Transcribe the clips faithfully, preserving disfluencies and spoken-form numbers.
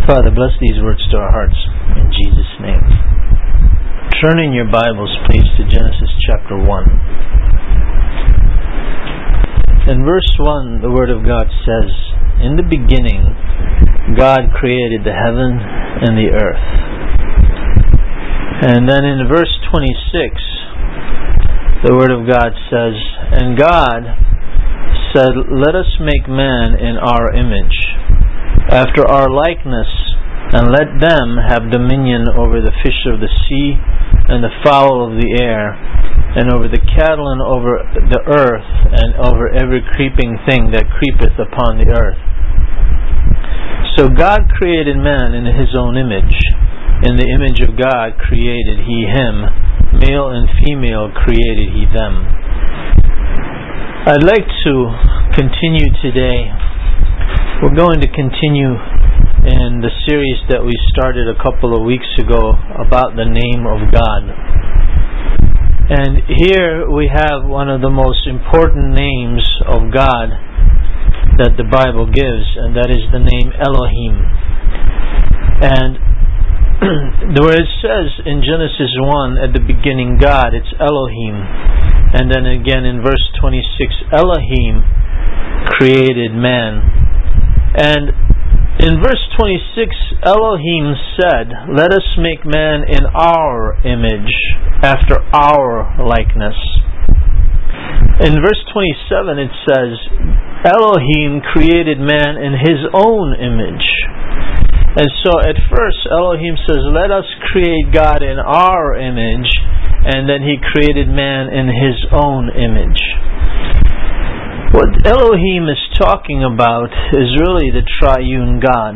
Father, bless these words to our hearts in Jesus' name. Turn in your Bibles, please, to Genesis chapter one. In verse one, the Word of God says, "In the beginning, God created the heaven and the earth." And then in verse twenty-six, the Word of God says, "And God said, let us make man in our image, after our likeness, and let them have dominion over the fish of the sea, and the fowl of the air, and over the cattle, and over the earth, and over every creeping thing that creepeth upon the earth." So God created man in His own image. In the image of God created He him. Male and female created He them. I'd like to continue today. We're going to continue in the series that we started a couple of weeks ago about the name of God. And here we have one of the most important names of God that the Bible gives, and that is the name Elohim. And where it says in Genesis one, at the beginning God, it's Elohim. And then again in verse twenty-six, Elohim created man. And in verse twenty-six, Elohim said, "Let us make man in our image, after our likeness." In verse twenty-seven it says, Elohim created man in His own image. And so at first Elohim says, let us create God in our image, and then He created man in His own image. What Elohim is talking about is really the triune God.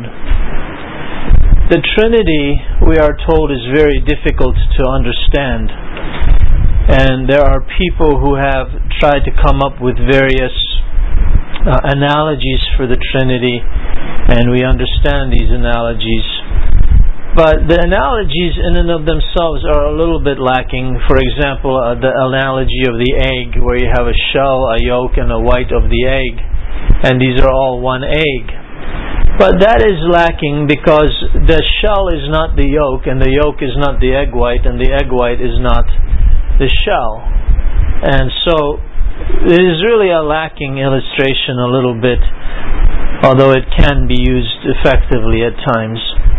The Trinity, we are told, is very difficult to understand. And there are people who have tried to come up with various uh, analogies for the Trinity, and we understand these analogies. But the analogies in and of themselves are a little bit lacking. For example, uh, the analogy of the egg, where you have a shell, a yolk, and a white of the egg, and these are all one egg. But that is lacking because the shell is not the yolk, and the yolk is not the egg white, and the egg white is not the shell. And so it is really a lacking illustration a little bit, although it can be used effectively at times.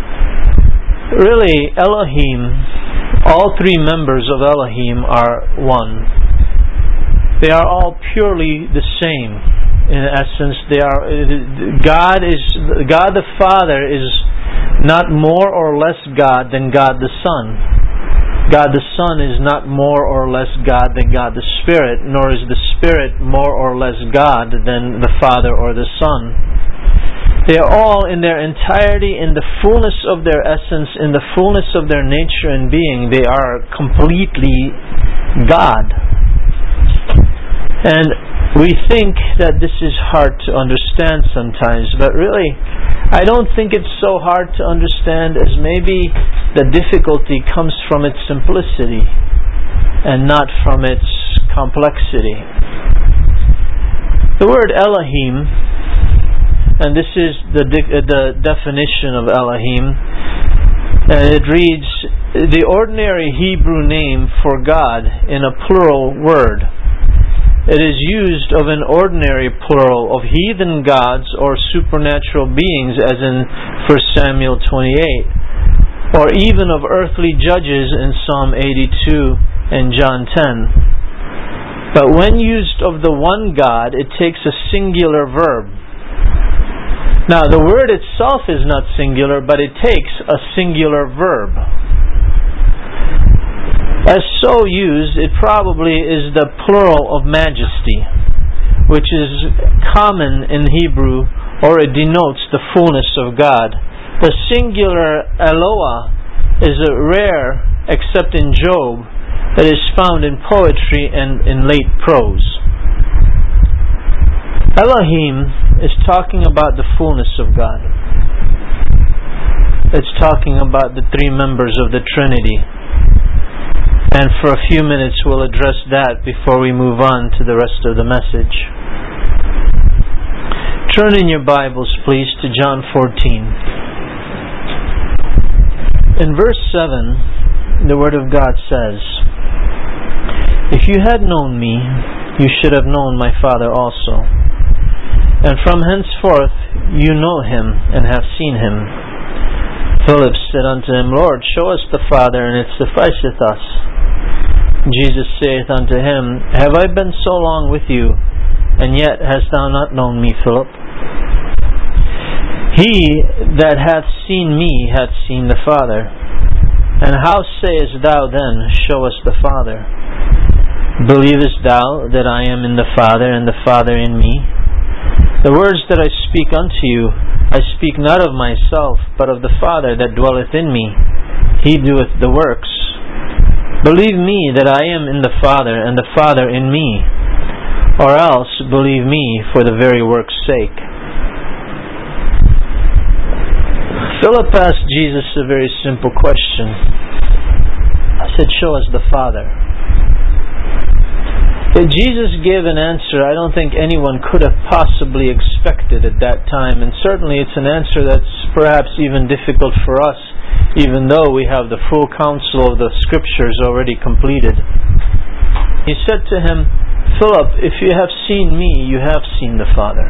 Really, Elohim, all three members of Elohim are one. They are all purely the same. In essence, they are. God is God the Father is not more or less God than God the Son. God the Son is not more or less God than God the Spirit, nor is the Spirit more or less God than the Father or the Son. They are all in their entirety, in the fullness of their essence, in the fullness of their nature and being. They are completely God. And we think that this is hard to understand sometimes, but really, I don't think it's so hard to understand as maybe the difficulty comes from its simplicity and not from its complexity. The word Elohim, and this is the de- the definition of Elohim, and it reads, the ordinary Hebrew name for God in a plural word. It is used of an ordinary plural of heathen gods or supernatural beings, as in First Samuel twenty-eight, or even of earthly judges in Psalm eighty-two and John ten. But when used of the one God, it takes a singular verb. Now, the word itself is not singular, but it takes a singular verb. As so used, it probably is the plural of majesty, which is common in Hebrew, or it denotes the fullness of God. The singular Eloah is a rare, except in Job, that is found in poetry and in late prose. Elohim is talking about the fullness of God. It's talking about the three members of the Trinity. And for a few minutes we'll address that before we move on to the rest of the message. Turn in your Bibles, please, to John fourteen. In verse seven, the Word of God says, "If you had known me, you should have known my Father also. And from henceforth you know him and have seen him." Philip said unto him, "Lord, show us the Father, and it sufficeth us." Jesus saith unto him, "Have I been so long with you, and yet hast thou not known me, Philip? He that hath seen me hath seen the Father. And how sayest thou then, Show us the Father? Believest thou that I am in the Father, and the Father in me? The words that I speak unto you, I speak not of myself, but of the Father that dwelleth in me. He doeth the works. Believe me that I am in the Father, and the Father in me. Or else believe me for the very work's sake." Philip asked Jesus a very simple question. I said, "Show us the Father." If Jesus gave an answer I don't think anyone could have possibly expected at that time, and certainly it's an answer that's perhaps even difficult for us, even though we have the full counsel of the Scriptures already completed. He said to him, "Philip, if you have seen me, you have seen the Father."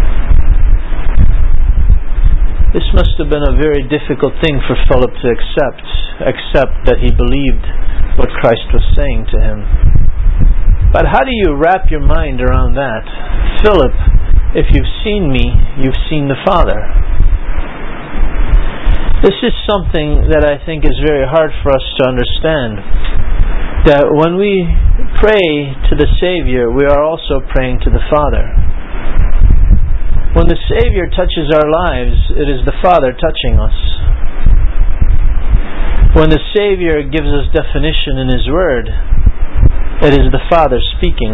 This must have been a very difficult thing for Philip to accept, except that he believed what Christ was saying to him. But how do you wrap your mind around that? "Philip, if you've seen me, you've seen the Father." This is something that I think is very hard for us to understand. That when we pray to the Savior, we are also praying to the Father. When the Savior touches our lives, it is the Father touching us. When the Savior gives us definition in His Word, it is the Father speaking.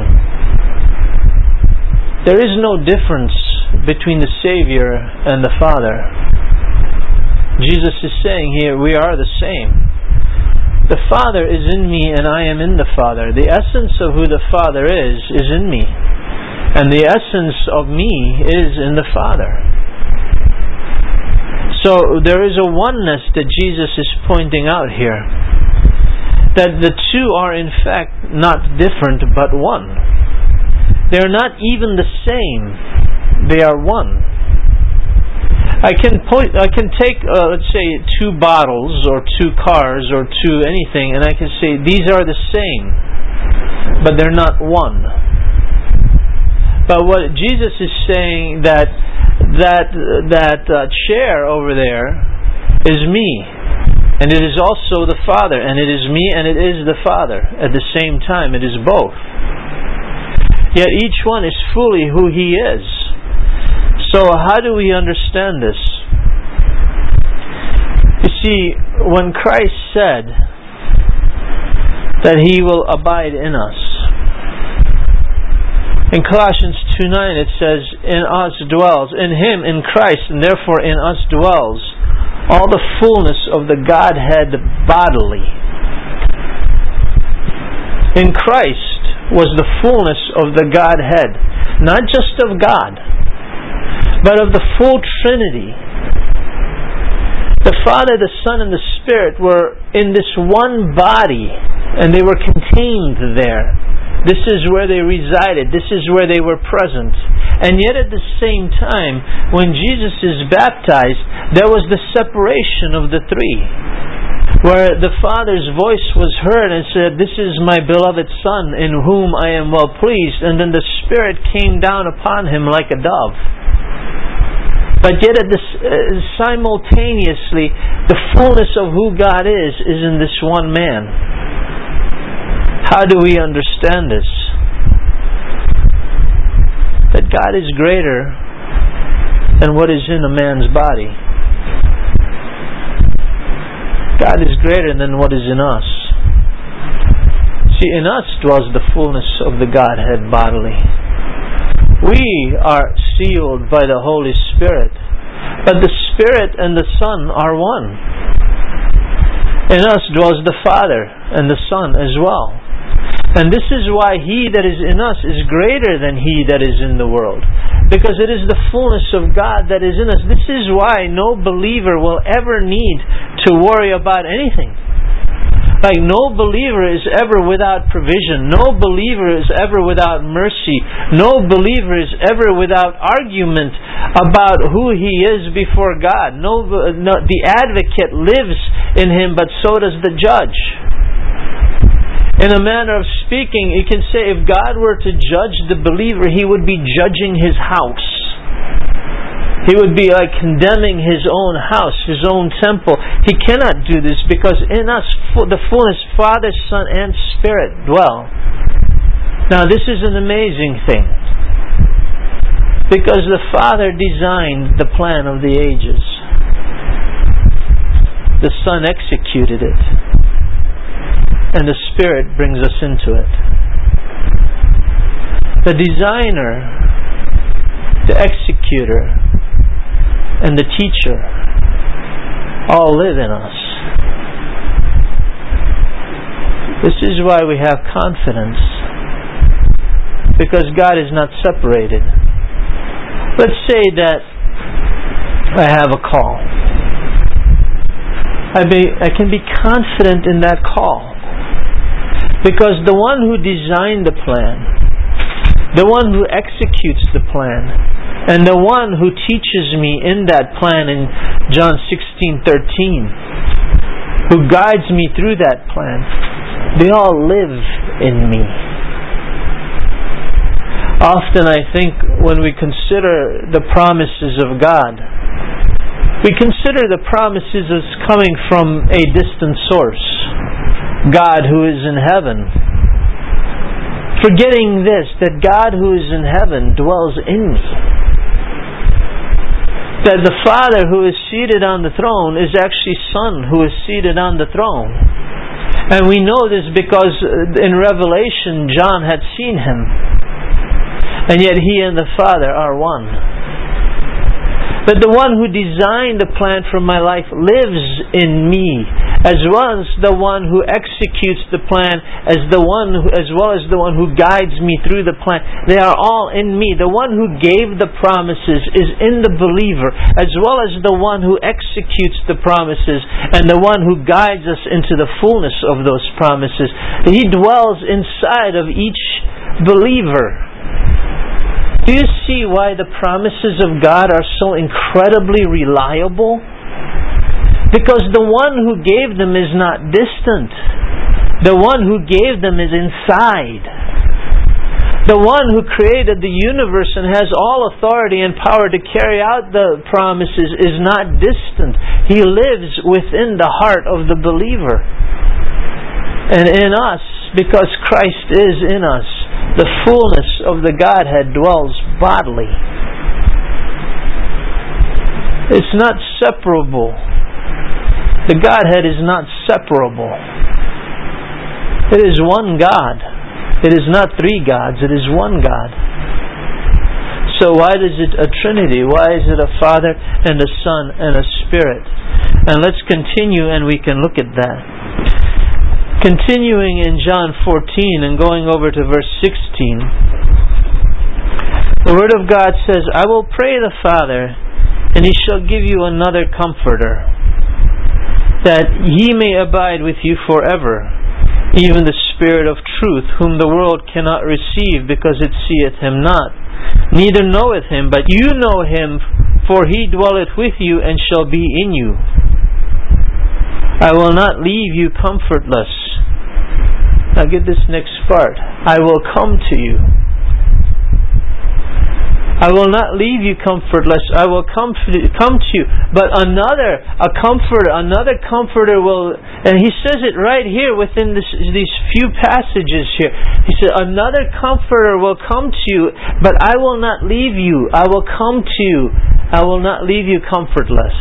There is no difference between the Savior and the Father. Jesus is saying here, we are the same. The Father is in me and I am in the Father. The essence of who the Father is, is in me. And the essence of me is in the Father. So there is a oneness that Jesus is pointing out here. That the two are in fact not different but one. They are not even the same. They are one. I can point, I can take uh, let's say two bottles or two cars or two anything, and I can say these are the same, but they're not one. But what Jesus is saying, that that that uh, chair over there is me. And it is also the Father, and it is me and it is the Father. At the same time, it is both. Yet each one is fully who He is. So how do we understand this? You see, when Christ said that He will abide in us, in Colossians two nine it says, "In us dwells," in Him, in Christ, and therefore in us dwells, all the fullness of the Godhead bodily. In Christ was the fullness of the Godhead, not just of God, but of the full Trinity. The Father, the Son, and the Spirit were in this one body, and they were contained there. This is where they resided. This is where they were present. And yet at the same time, when Jesus is baptized, there was the separation of the three, where the Father's voice was heard and said, "This is my beloved Son, in whom I am well pleased." And then the Spirit came down upon Him like a dove. But yet at this, uh, simultaneously, the fullness of who God is, is in this one man. How do we understand this? That God is greater than what is in a man's body. God is greater than what is in us. See, in us dwells the fullness of the Godhead bodily. We are sealed by the Holy Spirit, but the Spirit and the Son are one. In us dwells the Father and the Son as well. And this is why He that is in us is greater than he that is in the world. Because it is the fullness of God that is in us. This is why no believer will ever need to to worry about anything. Like, no believer is ever without provision. No believer is ever without mercy. No believer is ever without argument about who he is before God. No, no, the advocate lives in him, but so does the judge. In a manner of speaking, you can say if God were to judge the believer, He would be judging his house. He would be like condemning his own house, his own temple. He cannot do this because in us the fullness, Father, Son, and Spirit dwell. Now this is an amazing thing. Because the Father designed the plan of the ages. The Son executed it. And the Spirit brings us into it. The designer, the executor, and the teacher all live in us. This is why we have confidence. Because God is not separated. Let's say that I have a call. I, be, I can be confident in that call. Because the one who designed the plan, the one who executes the plan, and the one who teaches me in that plan in John sixteen thirteen, who guides me through that plan, they all live in me. Often I think when we consider the promises of God, we consider the promises as coming from a distant source, God who is in heaven. Forgetting this, that God who is in heaven dwells in me. That the Father who is seated on the throne is actually Son who is seated on the throne. And we know this because in Revelation John had seen Him. And yet He and the Father are one. That the one who designed the plan for my life lives in me, as well as the one who executes the plan, as the one who, as well as the one who guides me through the plan. They are all in me. The one who gave the promises is in the believer, as well as the one who executes the promises and the one who guides us into the fullness of those promises. He dwells inside of each believer. Do you see why the promises of God are so incredibly reliable? Because the one who gave them is not distant. The one who gave them is inside. The one who created the universe and has all authority and power to carry out the promises is not distant. He lives within the heart of the believer. And in us, because Christ is in us, the fullness of the Godhead dwells bodily. It's not separable. The Godhead is not separable. It is one God. It is not three gods. It is one God. So why is it a Trinity? Why is it a Father and a Son and a Spirit? And let's continue and we can look at that. Continuing in John fourteen and going over to verse sixteen, the Word of God says, I will pray the Father, and He shall give you another Comforter, that He may abide with you forever, even the Spirit of truth, whom the world cannot receive, because it seeth Him not, neither knoweth Him, but you know Him, for He dwelleth with you and shall be in you. I will not leave you comfortless. Now get this next part. I will come to you. I will not leave you comfortless. I will come come to you. But another, a comforter, another comforter will, and he says it right here within this, these few passages here. He said, another comforter will come to you, but I will not leave you. I will come to you. I will not leave you comfortless.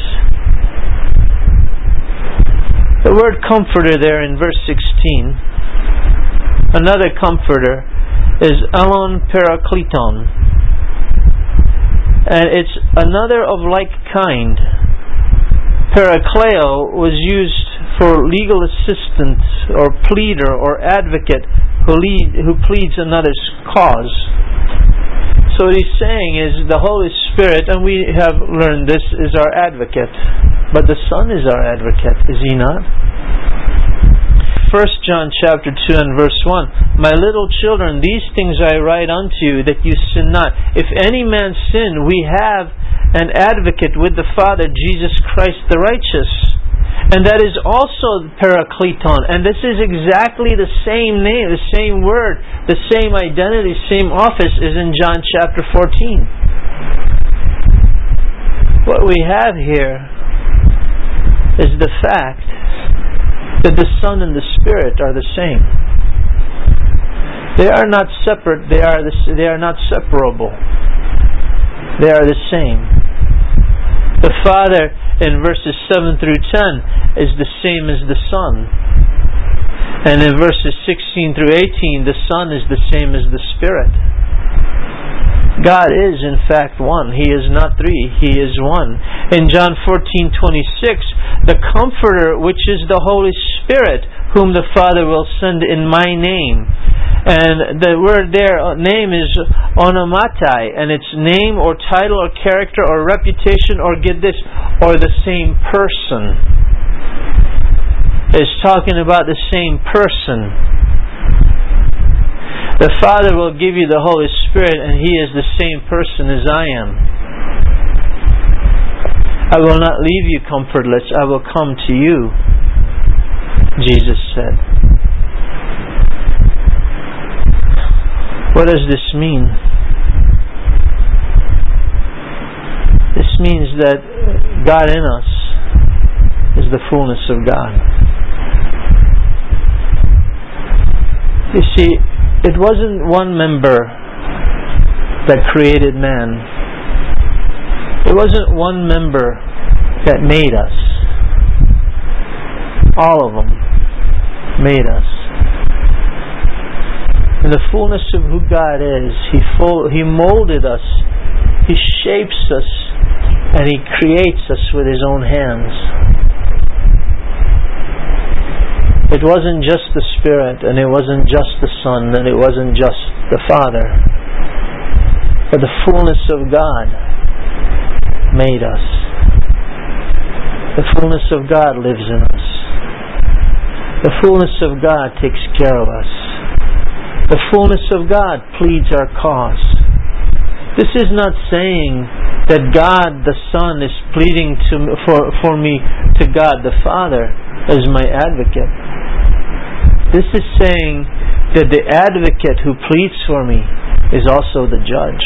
The word comforter there in verse sixteen, another comforter, is Elon Parakleton. And it's another of like kind. Parakleo was used for legal assistant or pleader or advocate who, lead, who pleads another's cause. So what he's saying is the Holy Spirit, and we have learned this, is our advocate. But the Son is our advocate, is He not? First John chapter two and verse one. My little children, these things I write unto you, that you sin not. If any man sin, we have an advocate with the Father, Jesus Christ the righteous. And that is also Parakleton. And this is exactly the same name, the same word, the same identity, same office is in John chapter fourteen. What we have here is the fact that the Son and the Spirit are the same. They are not separate, they are the, they are not separable. They are the same. The Father in verses seven through ten is the same as the Son. And in verses sixteen through eighteen, the Son is the same as the Spirit. God is in fact one. He is not three. He is one. In John fourteen twenty-six, the Comforter, which is the Holy Spirit, whom the Father will send in my name. And the word there, name, is onomatai, and its name or title or character or reputation or, get this, or the same person. It's talking about the same person. The Father will give you the Holy Spirit, and He is the same person as I am. I will not leave you comfortless. I will come to you, Jesus said. What does this mean? This means that God in us is the fullness of God. You see, it wasn't one member that created man. It wasn't one member that made us. All of them made us. In the fullness of who God is, He full, He molded us, He shapes us, and He creates us with His own hands. It wasn't just the Spirit, and it wasn't just the Son, and it wasn't just the Father. But the fullness of God made us. The fullness of God lives in us. The fullness of God takes care of us. The fullness of God pleads our cause. This is not saying that God the Son is pleading to, for, for me to God the Father as my advocate. This is saying that the advocate who pleads for me is also the judge.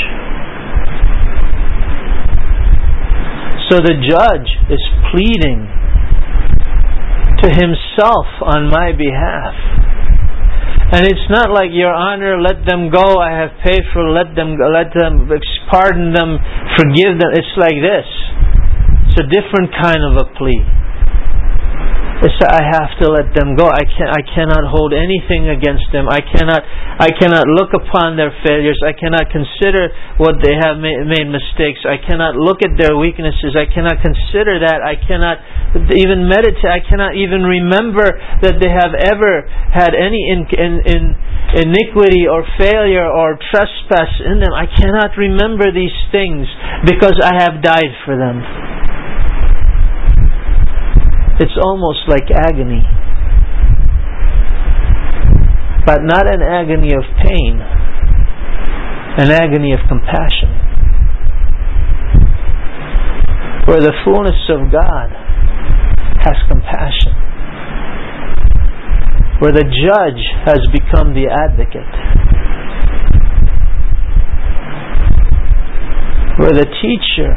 So the judge is pleading to himself on my behalf. And it's not like, Your Honor, let them go, I have paid for, let them go, let them pardon them, forgive them. It's like this. It's a different kind of a plea. It's that I have to let them go. I can I cannot hold anything against them. I cannot I cannot look upon their failures. I cannot consider what they have made, made mistakes. I cannot look at their weaknesses. I cannot consider that. I cannot even meditate. I cannot even remember that they have ever had any in, in, in iniquity or failure or trespass in them. I cannot remember these things because I have died for them. It's almost like agony. But not an agony of pain, an agony of compassion. Where the fullness of God has compassion. Where the judge has become the advocate. Where the teacher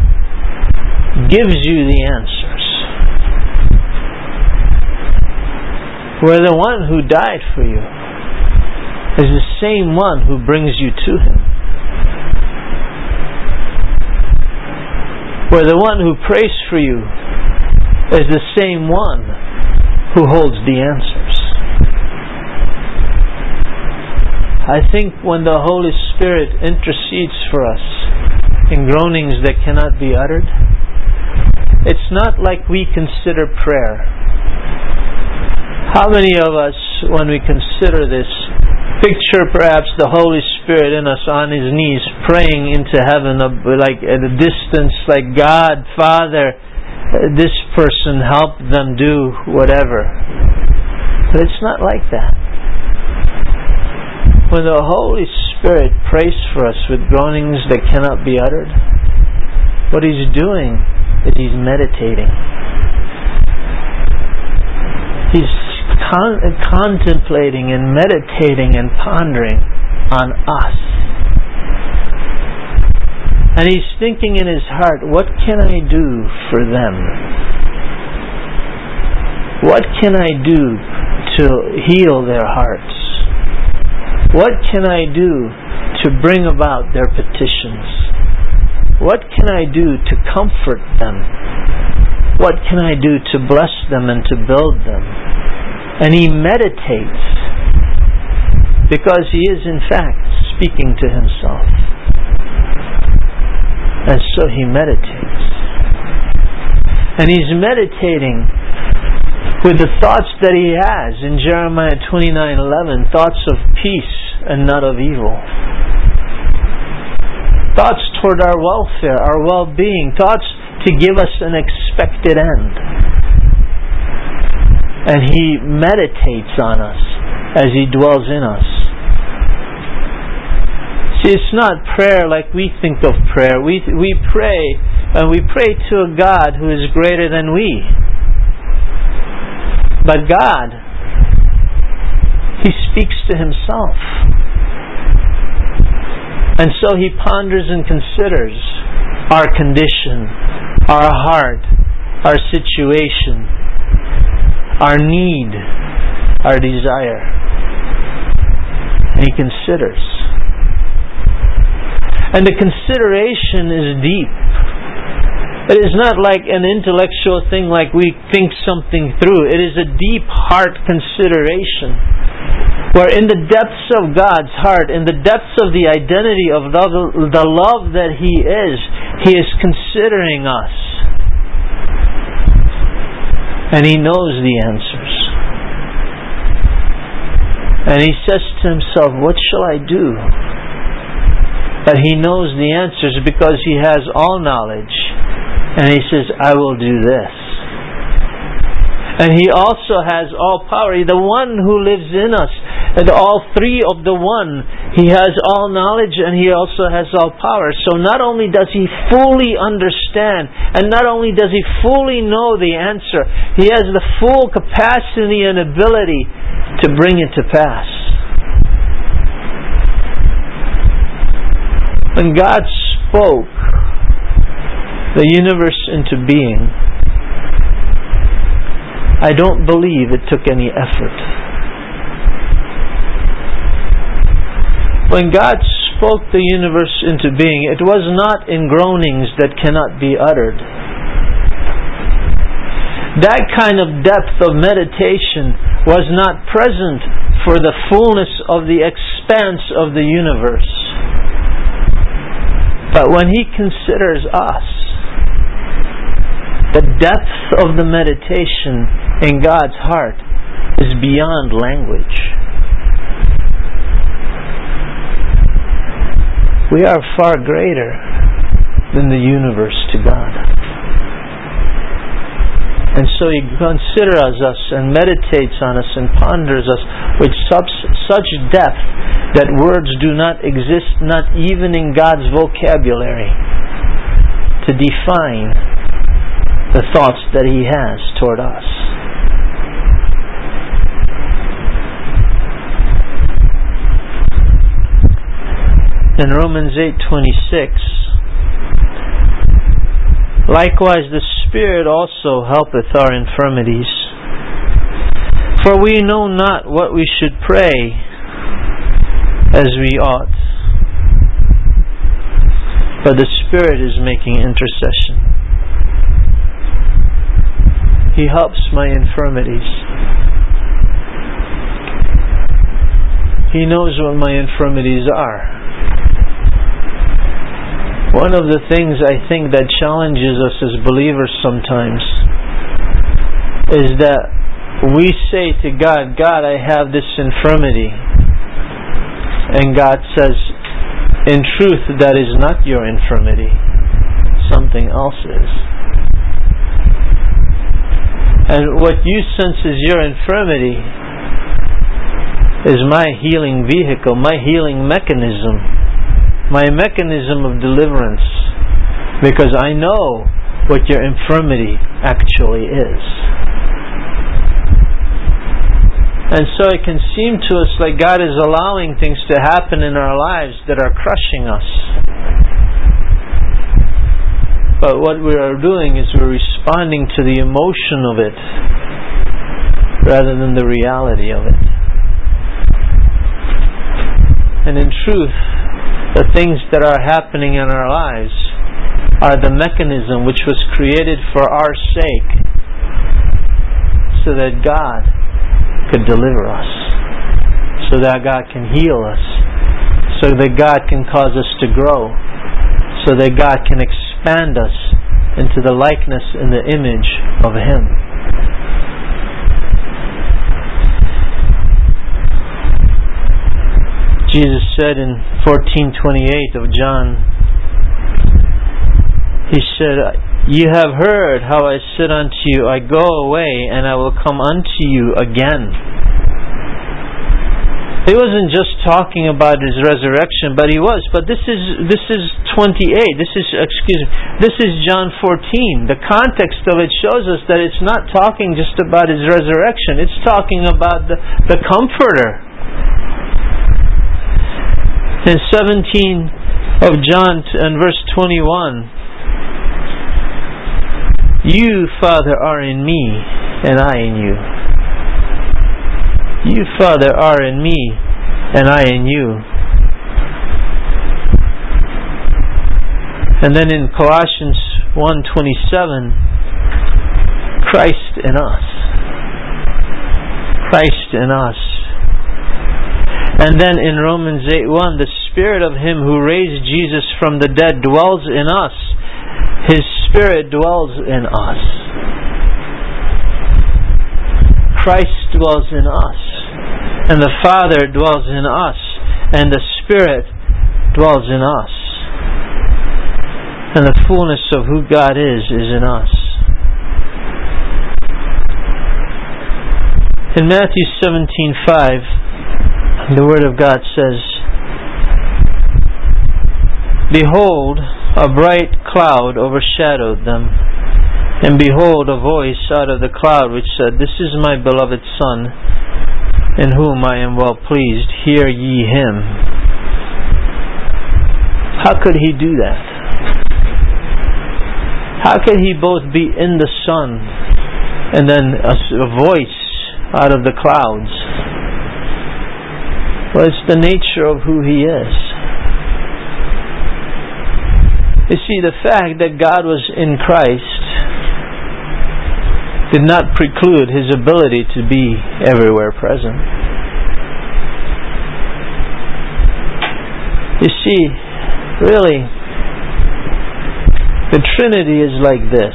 gives you the answers. Where the one who died for you is the same one who brings you to Him. Where the one who prays for you is the same one who holds the answers. I think when the Holy Spirit intercedes for us in groanings that cannot be uttered, it's not like we consider prayer. How many of us, when we consider this, picture perhaps the Holy Spirit in us on His knees praying into heaven, like at a distance, like God, Father, this person, help them do whatever. But it's not like that. When the Holy Spirit prays for us with groanings that cannot be uttered, what He's doing is He's meditating. He's con- contemplating and meditating and pondering on us. And He's thinking in His heart, what can I do for them? What can I do to heal their hearts? What can I do to bring about their petitions? What can I do to comfort them? What can I do to bless them and to build them? And He meditates, because He is in fact speaking to Himself. And so He meditates. And He's meditating with the thoughts that He has in Jeremiah twenty-nine eleven, thoughts of peace and not of evil. Thoughts toward our welfare, our well-being, thoughts to give us an expected end. And He meditates on us as He dwells in us. See, it's not prayer like we think of prayer. We we pray, and we pray to a God who is greater than we. But God, He speaks to Himself. And so He ponders and considers our condition, our heart, our situation, our need, our desire. And He considers. And the consideration is deep. It is not like an intellectual thing, like we think something through. It is a deep heart consideration, where in the depths of God's heart, in the depths of the identity of the, the love that He is, He is considering us. And He knows the answers. And He says to Himself, what shall I do? But He knows the answers because He has all knowledge. And He says, I will do this. And He also has all power. The one who lives in us, and all three of the one, He has all knowledge and He also has all power. So not only does He fully understand, and not only does He fully know the answer, He has the full capacity and ability to bring it to pass. When God spoke the universe into being, I don't believe it took any effort. When God spoke the universe into being, it was not in groanings that cannot be uttered. That kind of depth of meditation was not present for the fullness of the expanse of the universe. But when He considers us, the depth of the meditation in God's heart is beyond language. We are far greater than the universe to God. And so He considers us and meditates on us and ponders us with such, such depth that words do not exist, not even in God's vocabulary, to define the thoughts that He has toward us. In Romans eight twenty-six, likewise the Spirit also helpeth our infirmities. For we know not what we should pray as we ought, but the Spirit is making intercession. He helps my infirmities. He knows what my infirmities are. One of the things I think that challenges us as believers sometimes is that we say to God, God, I have this infirmity. And God says, in truth, that is not your infirmity. Something else is. And what you sense as your infirmity is my healing vehicle, my healing mechanism, my mechanism of deliverance, because I know what your infirmity actually is. And so it can seem to us like God is allowing things to happen in our lives that are crushing us. But what we are doing is we're responding to the emotion of it rather than the reality of it. And in truth, the things that are happening in our lives are the mechanism which was created for our sake, so that God could deliver us, so that God can heal us, so that God can cause us to grow, so that God can expand us into the likeness and the image of Him. Jesus said in fourteen twenty-eight of John, He said, "You have heard how I said unto you, I go away and I will come unto you again." He wasn't just talking about His resurrection, but He was. But this is this is twenty-eight. This is excuse me. This is John fourteen. The context of it shows us that it's not talking just about His resurrection. It's talking about the, the Comforter. In seventeen of John and verse twenty-one, "You, Father, are in me, and I in you. You, Father, are in me, and I in you." And then in Colossians one twenty-seven, "Christ in us." Christ in us. And then in Romans eight one, "The Spirit of Him who raised Jesus from the dead dwells in us." His Spirit dwells in us. Christ dwells in us. And the Father dwells in us. And the Spirit dwells in us. And the fullness of who God is, is in us. In Matthew seventeen five, the Word of God says, "Behold, a bright cloud overshadowed them. And behold, a voice out of the cloud which said, This is my beloved Son, in whom I am well pleased. Hear ye Him." How could He do that? How could He both be in the Son and then a, a voice out of the clouds? Well, it's the nature of who He is. You see, the fact that God was in Christ did not preclude His ability to be everywhere present. You see, really, the Trinity is like this.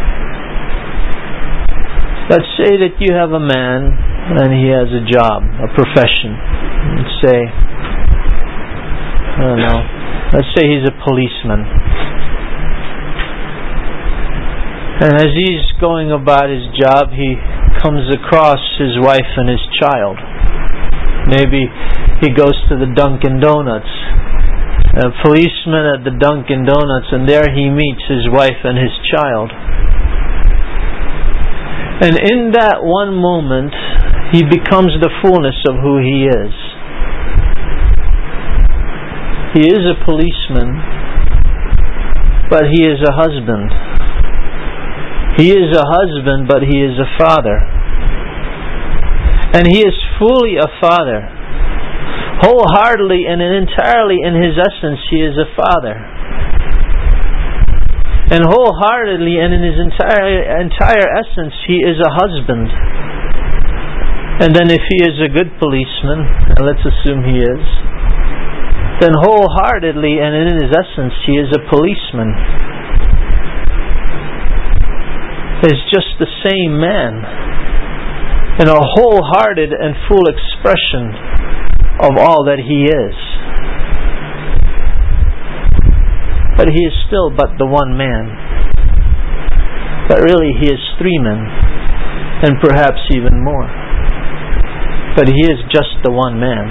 Let's say that you have a man and he has a job, a profession. Let's say, I don't know, let's say he's a policeman. And as he's going about his job, he comes across his wife and his child. Maybe he goes to the Dunkin' Donuts. A policeman at the Dunkin' Donuts, and there he meets his wife and his child. And in that one moment, he becomes the fullness of who he is. He is a policeman, but he is a husband. He is a husband, but he is a father. And he is fully a father. Wholeheartedly and entirely in his essence, he is a father. And wholeheartedly and in his entire entire essence, he is a husband. And then if he is a good policeman, and let's assume he is, then wholeheartedly and in his essence, he is a policeman. Is just the same man in a wholehearted and full expression of all that he is. But he is still but the one man. But really he is three men. and perhaps even more. But He is just the one man.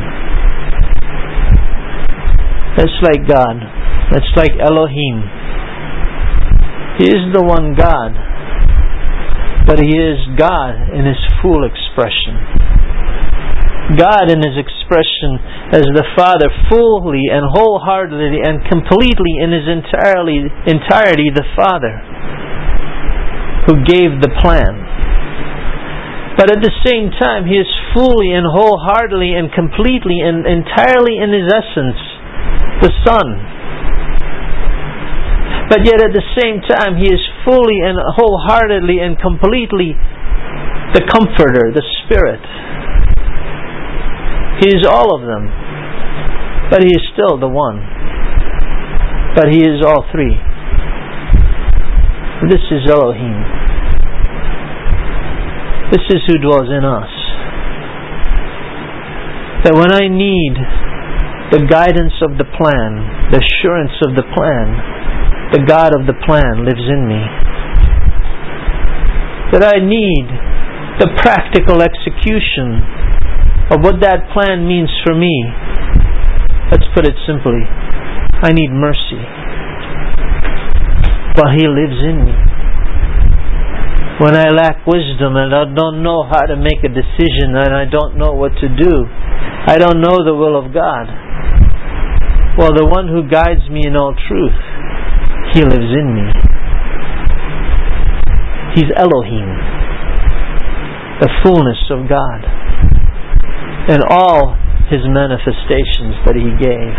It's like God. It's like Elohim. He is the one God, but He is God in His full expression. God in His expression as the Father, fully and wholeheartedly and completely in His entirely, entirety the Father who gave the plan. But at the same time, He is fully and wholeheartedly and completely and entirely in His essence the Son. But yet at the same time, He is fully and wholeheartedly and completely the Comforter, the Spirit. He is all of them, but He is still the one. But He is all three. This is Elohim. This is who dwells in us. That when I need the guidance of the plan, the assurance of the plan, the God of the plan lives in me. That I need the practical execution of what that plan means for me. Let's put it simply. I need mercy. But He lives in me. When I lack wisdom and I don't know how to make a decision and I don't know what to do, I don't know the will of God. Well, the one who guides me in all truth, He lives in me. He's Elohim, the fullness of God, and all His manifestations that He gave.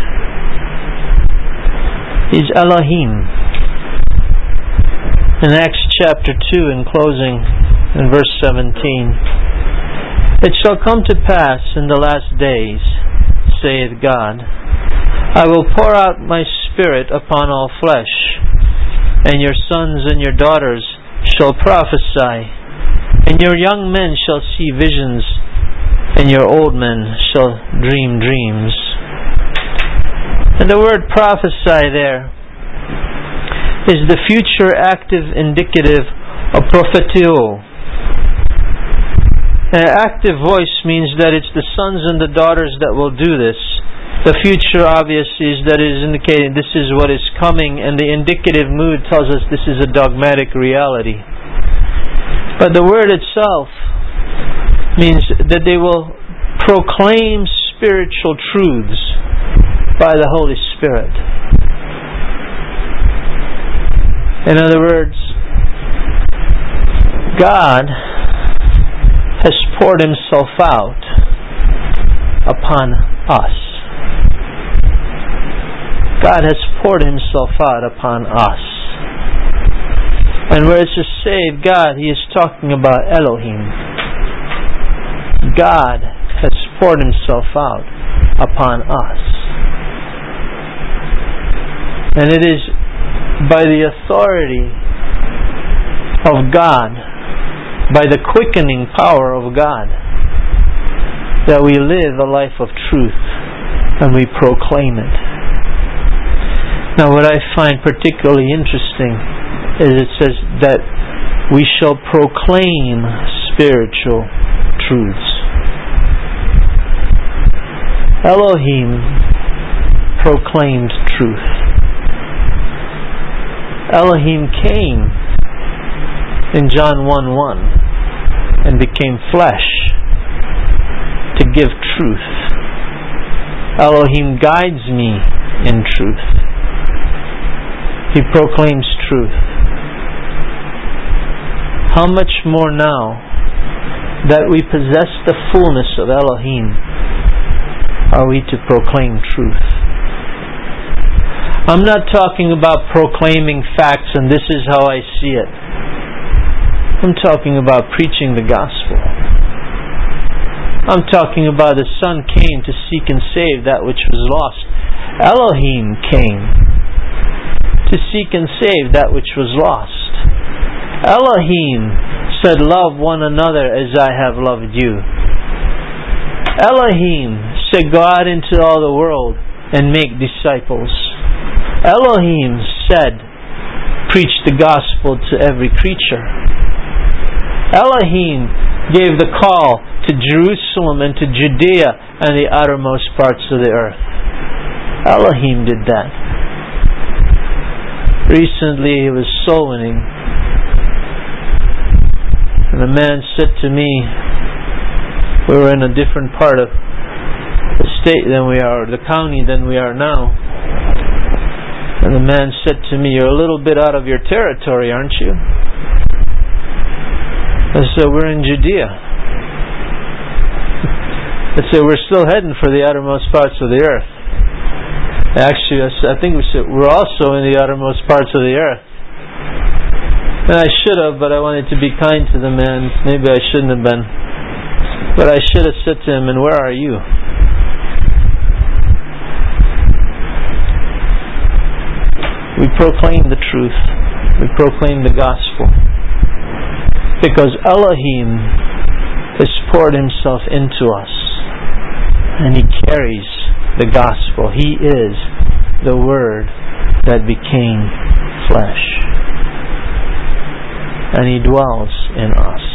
He's Elohim. In Acts chapter two, in closing, in verse seventeen, it shall come to pass in the last days, saith God, I will pour out my Spirit upon all flesh, and your sons and your daughters shall prophesy, and your young men shall see visions, and your old men shall dream dreams. And the word prophesy there is the future active indicative of propheteo. An active voice means that it's the sons and the daughters that will do this. The future obviously is that it is indicating this is what is coming, and the indicative mood tells us this is a dogmatic reality. But the word itself means that they will proclaim spiritual truths by the Holy Spirit. In other words, God has poured Himself out upon us. God has poured Himself out upon us. And where it says save God, He is talking about Elohim. God has poured Himself out upon us. And it is by the authority of God, by the quickening power of God, that we live a life of truth and we proclaim it. Now, what I find particularly interesting is it says that we shall proclaim spiritual truths. Elohim proclaimed truth. Elohim came in John one one and became flesh to give truth. Elohim guides me in truth. He proclaims truth. How much more now that we possess the fullness of Elohim are we to proclaim truth? I'm not talking about proclaiming facts and this is how I see it. I'm talking about preaching the gospel. I'm talking about the Son came to seek and save that which was lost. Elohim came to seek and save that which was lost. Elohim said, love one another as I have loved you. Elohim said, go out into all the world and make disciples. Elohim said, preach the gospel to every creature. Elohim gave the call to Jerusalem and to Judea and the uttermost parts of the earth. Elohim did that. Recently he was soul winning, and a man said to me, we were in a different part of the state than we are, the county than we are now. And the man said to me, you're a little bit out of your territory, aren't you? I said, we're in Judea. I said, we're still heading for the uttermost parts of the earth. Actually, I think we said, we're also in the uttermost parts of the earth. And I should have, but I wanted to be kind to the man. Maybe I shouldn't have been. But I should have said to him, and where are you? We proclaim the truth. We proclaim the gospel. Because Elohim has poured Himself into us. And He carries the gospel. He is the Word that became flesh. And He dwells in us.